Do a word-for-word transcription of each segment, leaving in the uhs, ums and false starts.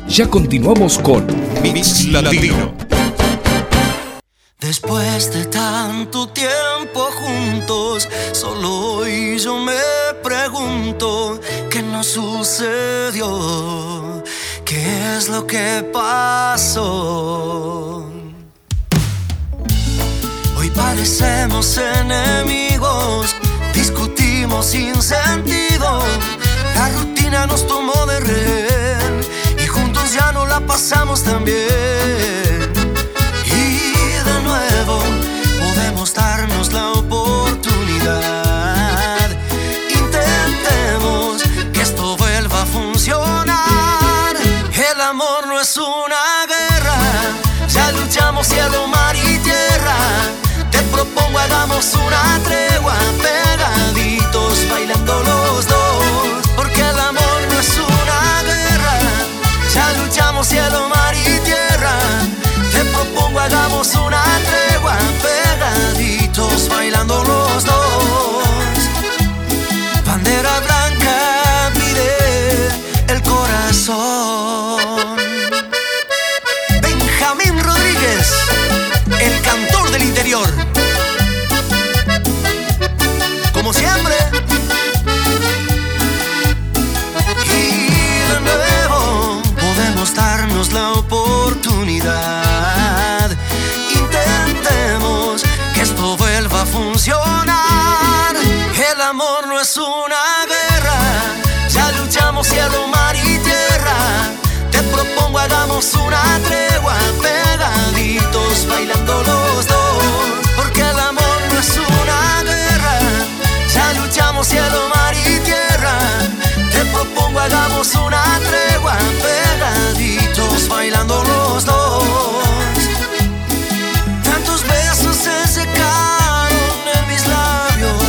Ya continuamos con Mix Latino. Después de tanto tiempo juntos, solo hoy yo me pregunto qué nos sucedió, qué es lo que pasó. Hoy parecemos enemigos, discutimos sin sentido, la rutina nos tomó de rehén y juntos ya no la pasamos tan bien. Podemos darnos la oportunidad. Intentemos que esto vuelva a funcionar. El amor no es una guerra. Ya luchamos cielo, mar y tierra. Te propongo hagamos una tregua, pegaditos bailando los dos. Porque el amor no es una guerra. Ya luchamos cielo, mar y tierra. Te propongo hagamos una tregua, pegaditos bailando los dos. Bandera blanca pide el corazón. Benjamín Rodríguez, el cantor del interior. Como siempre. Y de nuevo podemos darnos la oportunidad. Intentemos que esto vuelva a funcionar. El amor no es una guerra. Ya luchamos cielo, mar y tierra. Te propongo hagamos una tregua, pegaditos bailando los dos. Porque el amor no es una guerra. Ya luchamos cielo, mar y tierra. Te propongo hagamos una tregua, pegaditos bailando los dos. Tantos besos se secaron en mis labios,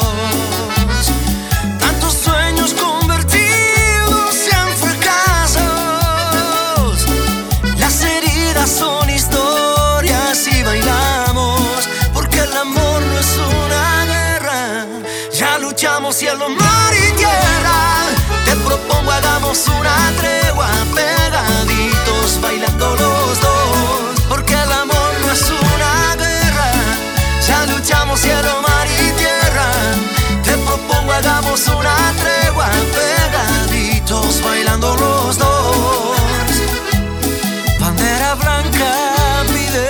tantos sueños convertidos en fracasos. Las heridas son historias y bailamos, porque el amor no es una guerra. Ya luchamos cielo, mar y tierra. Te propongo hagamos una tregua, pegaditos bailando los dos. Porque el amor no es una guerra. Ya luchamos cielo, mar y tierra. Te propongo hagamos una tregua, pegaditos bailando los dos. Bandera blanca pide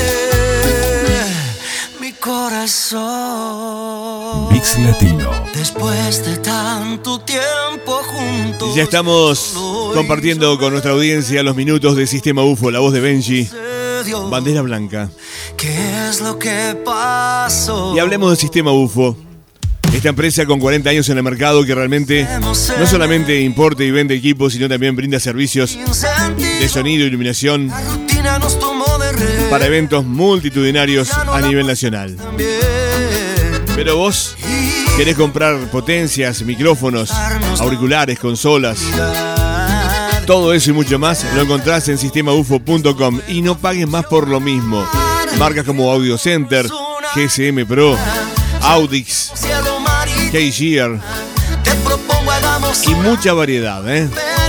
mi corazón. Mix Latino. Después de tanto tiempo juntos. Ya estamos compartiendo con nuestra audiencia los minutos de Sistema U F O, la voz de Benji. Bandera blanca. ¿Qué es lo que pasó? Y hablemos de Sistema U F O. Esta empresa con cuarenta años en el mercado que realmente no solamente importa y vende equipos, sino también brinda servicios de sonido, iluminación para eventos multitudinarios a nivel nacional. Pero vos querés comprar potencias, micrófonos, auriculares, consolas, todo eso y mucho más lo encontrás en sistema u f o punto com y no pagues más por lo mismo. Marcas como Audio Center, G S M Pro, Audix, K-Gear y mucha variedad, ¿eh?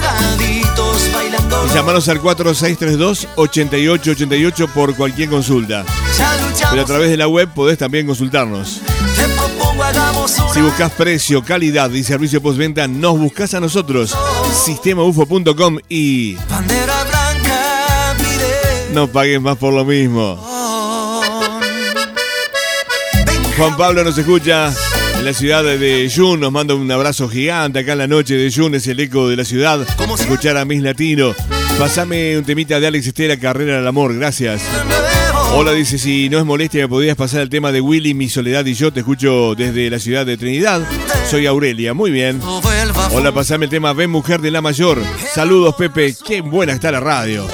Llámanos al cuatro seis tres dos, ocho ocho ocho ocho por cualquier consulta. Pero a través de la web podés también consultarnos. Si buscas precio, calidad y servicio postventa, nos buscás a nosotros. sistema u f o punto com y no pagues más por lo mismo. Juan Pablo nos escucha en la ciudad de Jun, nos manda un abrazo gigante acá en la noche de Jun, es el eco de la ciudad. Escuchar a Miss Latino. Pasame un temita de Alex Estera, Carrera al Amor, gracias. Hola, dice, si no es molestia, ¿me podrías pasar el tema de Willy, Mi Soledad y Yo? Te escucho desde la ciudad de Trinidad. Soy Aurelia, muy bien. Hola, pasame el tema Ven Mujer de la Mayor. Saludos, Pepe, qué buena está la radio.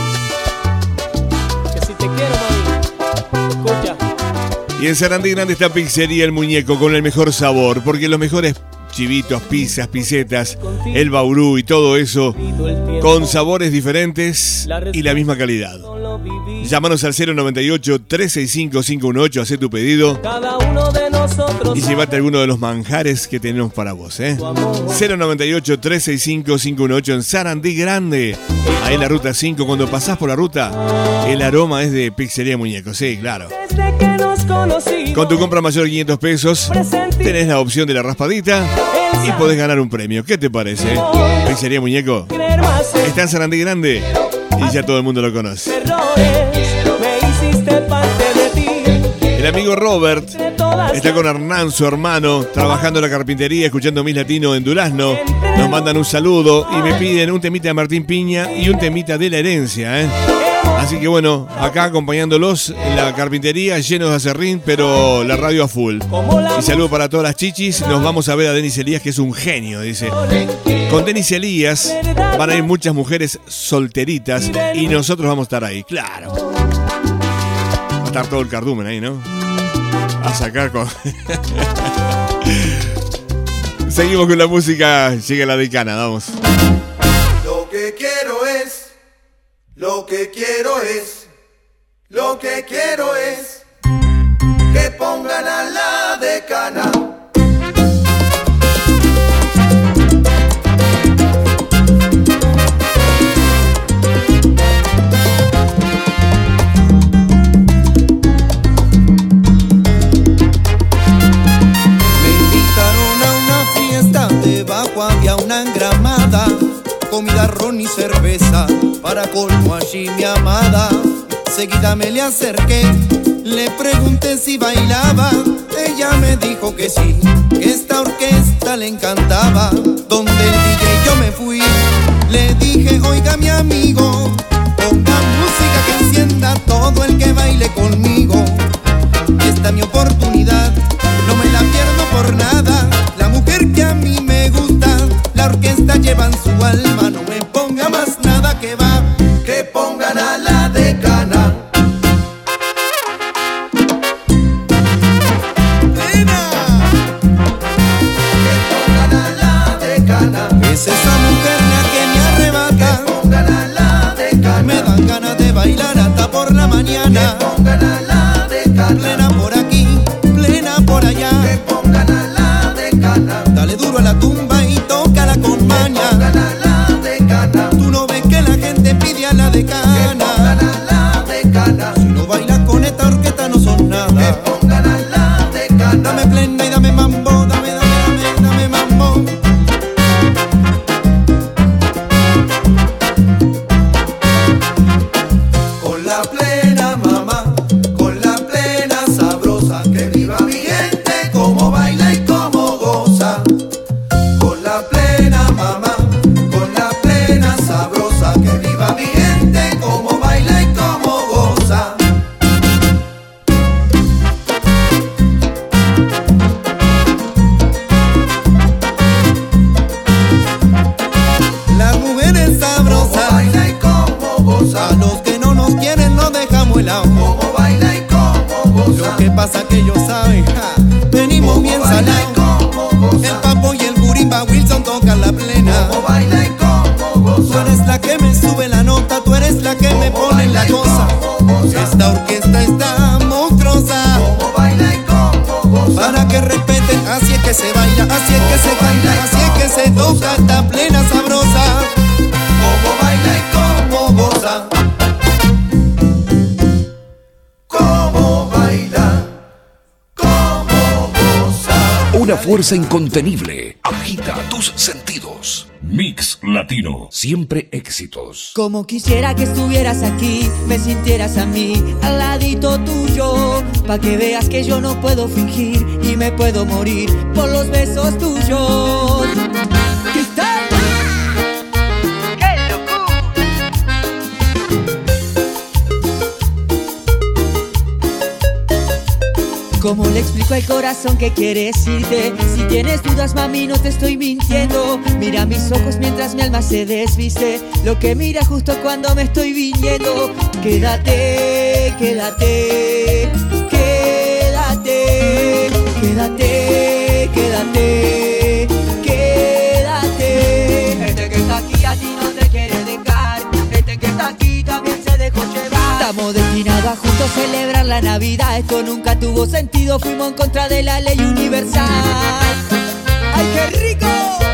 Que si te quiero, mami, escucha. Y en Sarandí Grande está Pizzería El Muñeco con el mejor sabor, porque los mejores chivitos, pizzas, pisetas, el baurú y todo eso con sabores diferentes y la misma calidad. Llámanos al cero noventa y ocho, tres seis cinco, cinco uno ocho, haz tu pedido. Cada uno de nosotros nosotros. Y llévate alguno de los manjares que tenemos para vos, ¿eh? cero noventa y ocho, tres seis cinco, cinco uno ocho en Sarandí Grande. Ahí en la ruta cinco, cuando pasás por la ruta, el aroma es de Pizzería Muñeco, sí, claro. Desde que nos conocimos, Con tu compra mayor de quinientos pesos, tenés la opción de la raspadita y podés ganar un premio. ¿Qué te parece? Pizzería Muñeco creer más en está en Sarandí Grande y ya todo el mundo lo conoce. errores, me hiciste parte de ti. El amigo Robert De todas está con Hernán, su hermano, trabajando en la carpintería, escuchando Miss Latino en Durazno. Nos mandan un saludo y me piden un temita de Martín Piña y un temita de La Herencia, ¿eh? Así que bueno, acá acompañándolos en la carpintería, llenos de acerrín, pero la radio a full. Y saludo para todas las chichis. Nos vamos a ver a Denis Elías, que es un genio, dice. Con Denis Elías van a ir muchas mujeres solteritas y nosotros vamos a estar ahí, claro. Va a estar todo el cardumen ahí, ¿no? A sacar con... Seguimos con la música. Llega la decana, vamos. Lo que quiero es, lo que quiero es, lo que quiero es que pongan a la decana. Debajo había una engramada, comida, ron y cerveza, para colmo allí mi amada. Seguida me le acerqué, le pregunté si bailaba, ella me dijo que sí, que esta orquesta le encantaba. Donde el D J yo me fui, le dije, oiga mi amigo, ponga música que encienda todo el que baile conmigo. Esta es mi oportunidad, no me la pierdo por nada. La mujer que a mí me gusta, la orquesta lleva en su alma. No me ponga más nada que va, Que pongan a la decana. ¡Nena! Que pongan a la decana. Es esa mujer la que me arrebata. Que pongan a la decana. Me dan ganas de bailar hasta por la mañana. Que pongan a la decana. Plena por aquí, plena por allá. Que pongan a la decana. Dale duro a la tumba y tócala con maña. Que pongan a la decana. Tú no ves que la gente pide a la Que pongan decana. a la decana. Si no bailas con esta orquesta no son Que nada. pongan a la decana. Dame plena y dame mambo, dame, dame, dame, dame mambo. Con la plena mamá, con la plena sabrosa, que viva mi gente como baila y como goza. Con la plena mamá, con la plena sabrosa, que viva mi gente como baila y como goza. Las mujeres Como sabrosas, baila y como goza. a los que no nos quieren no dejamos helado. Como baila y como goza. Lo que pasa que ellos saben, ja, venimos bien Como baila y salados. como El goza. papo y el gurimba Wilson tocan la plena. Como baila y como Tú goza. eres la que me sube la nota, tú eres la que me Como pone en baila la y cosa. como goza. Esta orquesta está monstruosa. Como baila y como goza. Para que respeten, así es que se baila, así es que se canta, así es que se toca esta plena sabrosa. Como baila y como goza. Como baila, como goza. Una fuerza incontenible agita tus sentidos. Mix Latino. Siempre éxitos. Como quisiera que estuvieras aquí, me sintieras a mí, al ladito tuyo, pa' que veas que yo no puedo fingir y me puedo morir por los besos tuyos. Cristal. ¡Qué locura! ¿Cómo le explico al corazón que quieres irte? Si tienes dudas, mami, no te estoy mintiendo. Mira mis ojos mientras mi alma se desviste, lo que mira justo cuando me estoy viniendo. Quédate, quédate, quédate, quédate, quédate, quédate. Este que está aquí a ti no te quiere dejar, este que está aquí también se dejó llevar. Estamos destinados a juntos celebrar la Navidad. Esto nunca tuvo sentido, fuimos en contra de la ley universal. ¡Ay, qué rico!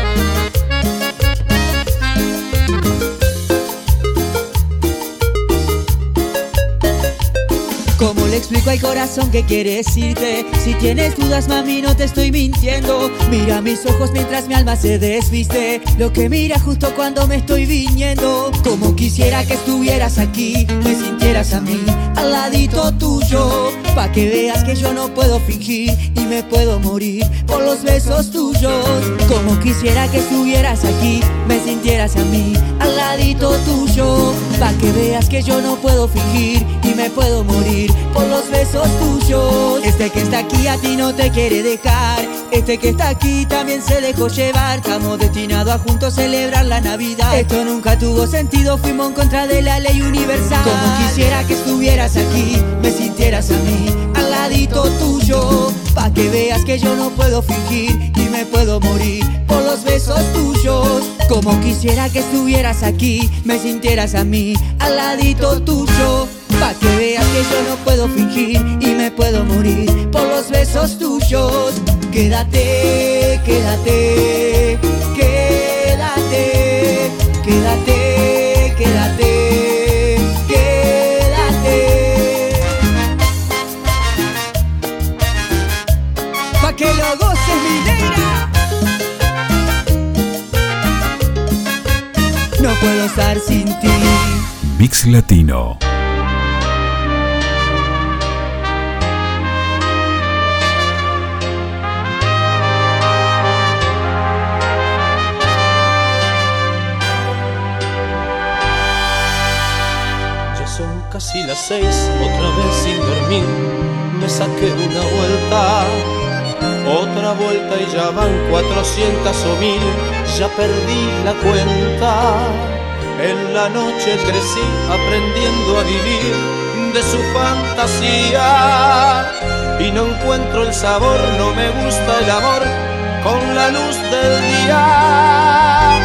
¿Cómo le explico al corazón que quiere decirte? Si tienes dudas, mami, no te estoy mintiendo. Mira mis ojos mientras mi alma se desviste, lo que mira justo cuando me estoy viniendo. Como quisiera que estuvieras aquí, me sintieras a mí, al ladito tuyo, pa' que veas que yo no puedo fingir y me puedo morir por los besos tuyos. Como quisiera que estuvieras aquí, me sintieras a mí, al ladito tuyo, pa' que veas que yo no puedo fingir y me puedo morir por los besos tuyos. Este que está aquí a ti no te quiere dejar, este que está aquí también se dejó llevar. Estamos destinados a juntos celebrar la Navidad. Esto nunca tuvo sentido, fuimos en contra de la ley universal. Como quisiera que estuvieras aquí, me sintieras a mí, al ladito tuyo, pa' que veas que yo no puedo fingir y me puedo morir por los besos tuyos. Como quisiera que estuvieras aquí, me sintieras a mí, al ladito tuyo, pa' que veas que yo no puedo fingir y me puedo morir por los besos tuyos. Quédate, quédate, quédate, quédate, quédate, quédate, pa' que lo goces, mi negra. No puedo estar sin ti. Mix Latino. Casi las seis, otra vez sin dormir, me saqué una vuelta, otra vuelta y ya van cuatrocientas o mil, ya perdí la cuenta. En la noche crecí aprendiendo a vivir de su fantasía y no encuentro el sabor, no me gusta el amor con la luz del día.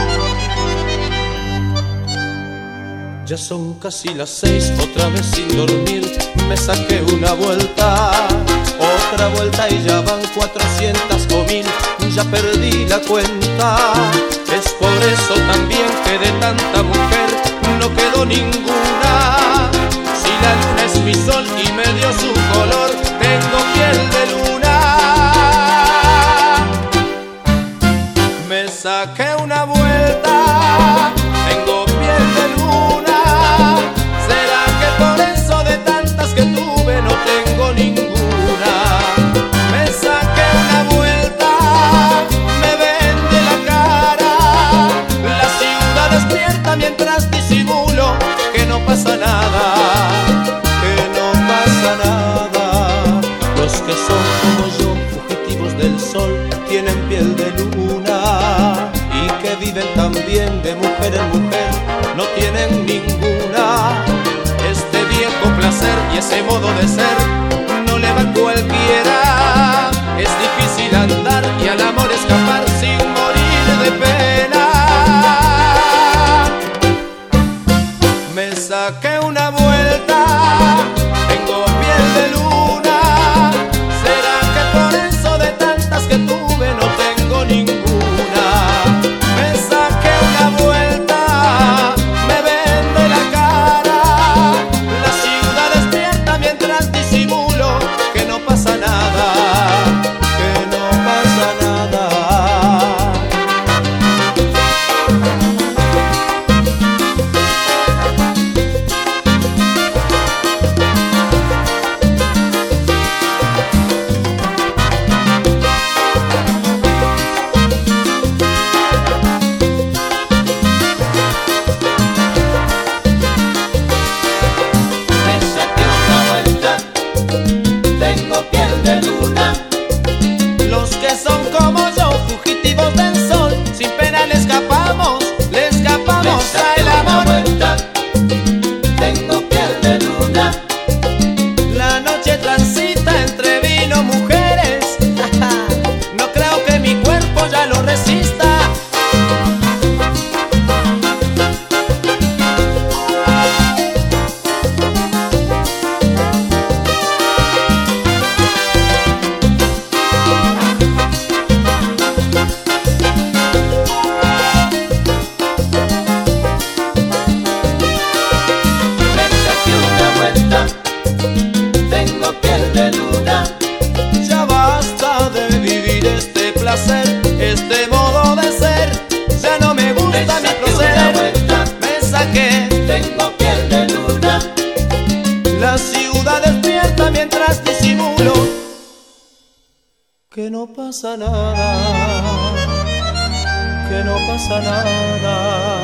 Ya son casi las seis, otra vez sin dormir, me saqué una vuelta, otra vuelta y ya van cuatrocientas o mil, ya perdí la cuenta. Es por eso también que de tanta mujer no quedó ninguna. Si la luna es mi sol y me dio su color, tengo piel de luna. Me saqué una vuelta, tengo piel de luna. Por eso de tantas que tuve no tengo ninguna. Me saqué una vuelta, me vende la cara. La ciudad despierta mientras disimulo que no pasa nada, que no pasa nada. Los que son como yo, fugitivos del sol, tienen piel de luna y que viven también de mujer en mujer, no tienen ninguna. Este viejo placer y ese modo de ser no le va a cualquiera. Es difícil andar y al amor escapar sin morir de pena. Me saqué una vuelta, tengo piel de luna. ¿Será que por eso de tantas que tuve no tengo ninguna? Me saqué una vuelta, me vende la cara. La ciudad despierta mientras disimulo que no pasa nada, que no pasa nada. no pasa nada, que no pasa nada.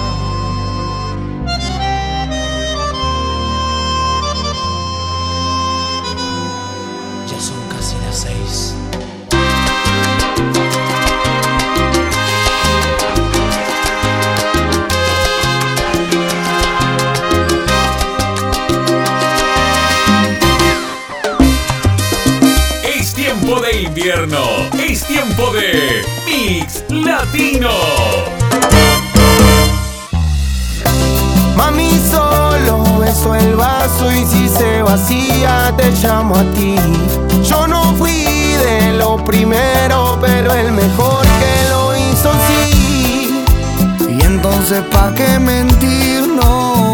Ya son casi las seis. De invierno, es tiempo de Mix Latino. Mami, solo beso el vaso y si se vacía te llamo a ti. Yo no fui de lo primero, pero el mejor que lo hizo sí. Y entonces ¿pa' qué mentirnos?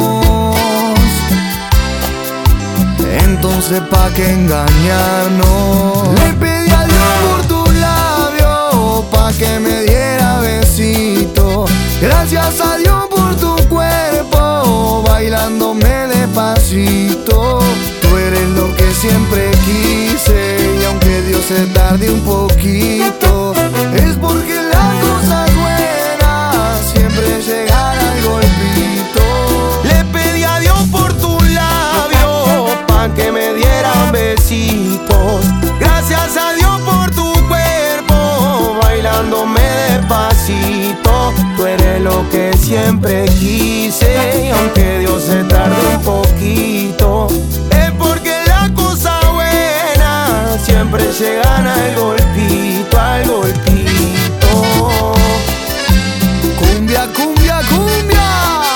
Entonces ¿pa' qué engañarnos? Le pedí a Dios por tus labios pa' que me diera besito. Gracias a Dios por tu cuerpo bailándome despacito. Tú eres lo que siempre quise y aunque Dios se tarde un poquito, es porque las cosas buenas siempre llegan al golpito. Le pedí a Dios por tus labios pa' que me dieran besitos. Gracias a Dios por tu cuerpo bailándome despacito. Tú eres lo que siempre quise y aunque Dios se tarde un poquito, es porque las cosas buenas siempre llegan al golpito, al golpito. Cumbia, cumbia, cumbia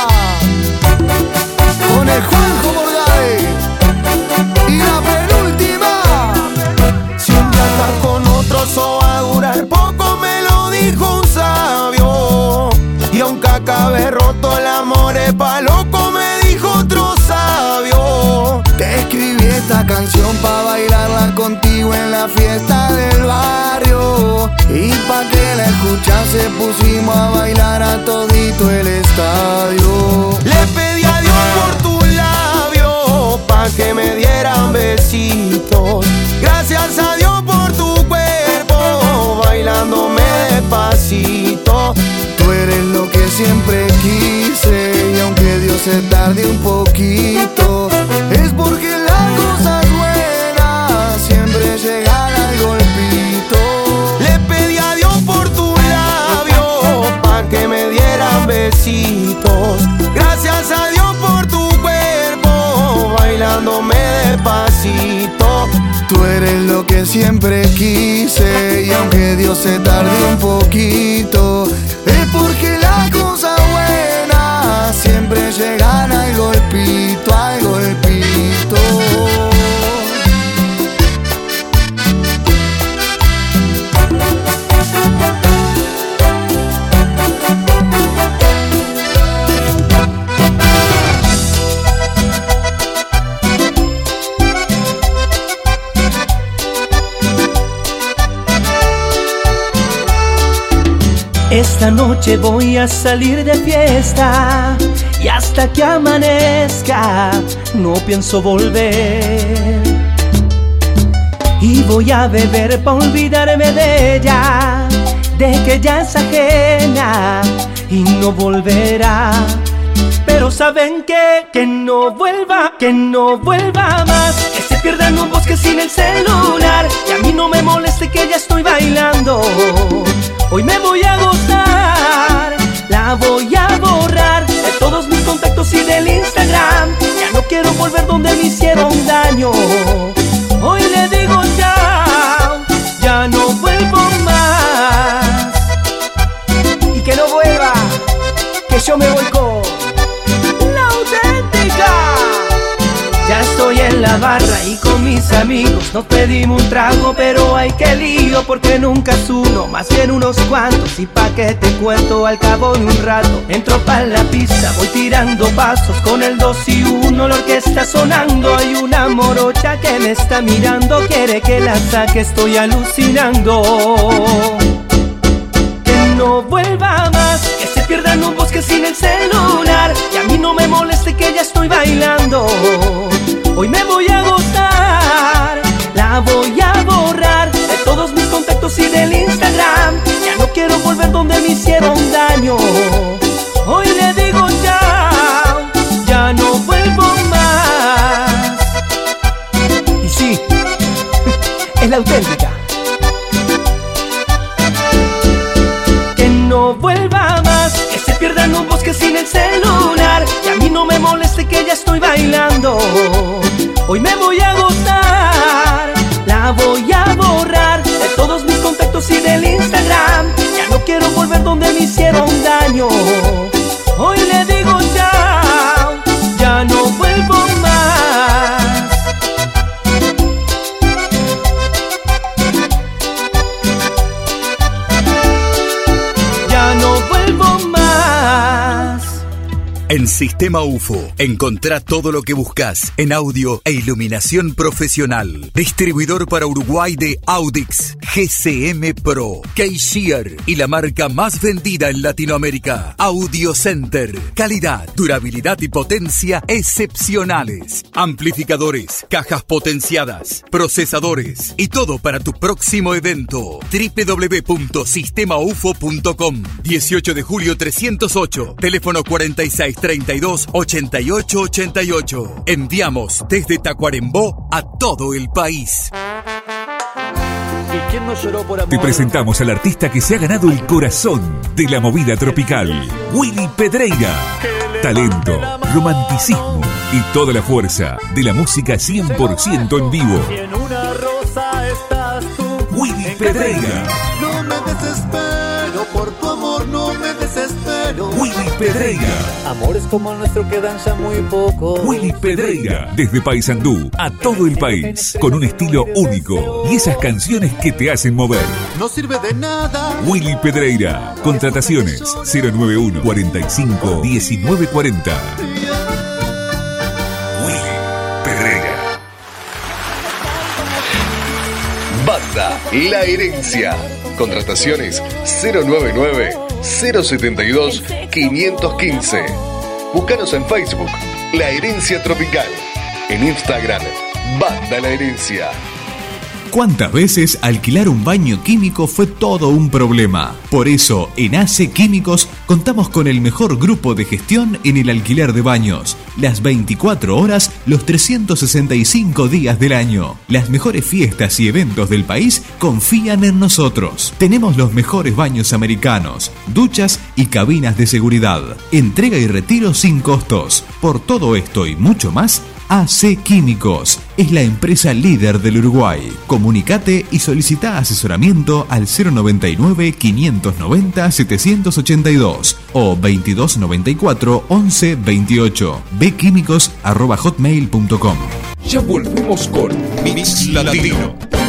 con el Juanjo Morgade. Y la penúltima, siempre andar con otros o va a durar poco, me lo dijo un sabio. Y aunque acabe roto el amor es pa' loco, me dijo otro sabio. Te escribí esta canción pa' bailarla contigo en la fiesta del barrio. Y pa' que la escuchase pusimos a bailar a todito el estadio. Le pedí a Dios por tus labios pa' que me dieran besitos. Gracias a Dios por tu cuerpo bailándome despacito. Tú eres lo que siempre quise y aunque Dios se tarde un poquito, es porque las cosas buenas siempre llegan al golpito. Le pedí a Dios por tus labios pa' que me dieran besitos. Gracias a Dios por tu cuerpo bailándome despacito. Tú eres lo que siempre quise y aunque Dios se tarde un poquito, es porque las cosas buenas siempre llegan al golpito, al golpito. Esta noche voy a salir de fiesta y hasta que amanezca no pienso volver. Y voy a beber pa' olvidarme de ella, de que ya es ajena y no volverá. Pero saben que, que no vuelva, que no vuelva más, que se pierda en un bosque sin el celular. Y a mí no me moleste que ya estoy bailando. Hoy me voy a gozar, la voy a borrar de todos mis contactos y del Instagram. Ya no quiero volver donde me hicieron daño. Hoy le digo chao, ya no vuelvo más. Y que no vuelva, que yo me voy con la auténtica. Ya estoy en la barra y con mis amigos nos pedimos un trago, pero ay qué lío porque nunca es uno, más bien unos cuantos. Y pa' que te cuento, al cabo de un rato entro pa' la pista, voy tirando pasos con el dos y uno, la orquesta sonando. Hay una morocha que me está mirando, quiere que la saque, estoy alucinando. Que no vuelva más, que se pierda en un bosque sin el celular. Y a mí no me moleste que ya estoy bailando. Hoy me voy a gozar, la voy a borrar de todos mis contactos hoy me voy a gozar. La voy a borrar de todos mis contactos y del Instagram. Ya no quiero volver donde me hicieron daño. Hoy le digo chao, ya no vuelvo más. Ya no vuelvo más. En Sistema U F O, encontrá todo lo que buscas en audio e iluminación profesional. Distribuidor para Uruguay de Audix, G C M Pro, K-Shear y la marca más vendida en Latinoamérica, Audio Center. Calidad, durabilidad y potencia excepcionales. Amplificadores, cajas potenciadas, procesadores y todo para tu próximo evento. doble u doble u doble u punto sistema u f o punto com. dieciocho de julio trescientos ocho, teléfono cuarenta y seis treinta y dos ochenta y ocho ochenta y ocho. Enviamos desde Tacuarembó a todo el país. Te presentamos al artista que se ha ganado el corazón de la movida tropical, Willy Pedreira. Talento, romanticismo y toda la fuerza de la música cien por ciento en vivo. Willy Pedreira. No me desespero, por tu amor no me desespero. Willy Pedreira. Amores como el nuestro quedan ya muy poco. Willy Pedreira. Desde Paysandú a todo el país, con un estilo único y esas canciones que te hacen mover. No sirve de nada. Willy Pedreira. Contrataciones cero nueve uno cuarenta y cinco diecinueve cuarenta. Willy Pedreira. Banda La Herencia. Contrataciones cero nueve nueve cero setenta y dos quinientos quince. Búscanos en Facebook La Herencia Tropical. En Instagram Banda La Herencia. ¿Cuántas veces alquilar un baño químico fue todo un problema? Por eso, en A C Químicos contamos con el mejor grupo de gestión en el alquiler de baños. Las veinticuatro horas, los trescientos sesenta y cinco días del año. Las mejores fiestas y eventos del país confían en nosotros. Tenemos los mejores baños americanos, duchas y cabinas de seguridad. Entrega y retiro sin costos. Por todo esto y mucho más, A C Químicos es la empresa líder del Uruguay. Comunicate y solicita asesoramiento al cero noventa y nueve quinientos noventa setecientos ochenta y dos o veintidós noventa y cuatro once veintiocho. bquímicos arroba hotmail punto com. Ya volvemos con Mix Latino.